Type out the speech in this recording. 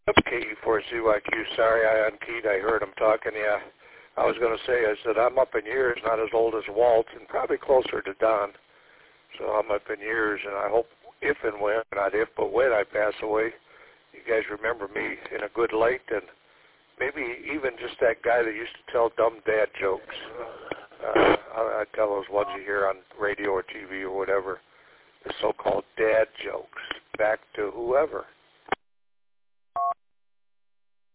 KE4CYQ. Sorry, I unkeyed. I heard him talking. Yeah, I was going to say, I said, I'm up in years, not as old as Walt, and probably closer to Don. So I'm up in years, and I hope if and when, not if, but when I pass away, you guys remember me in a good light, and maybe even just that guy that used to tell dumb dad jokes. I tell those ones you hear on radio or TV or whatever, the so-called dad jokes, back to whoever.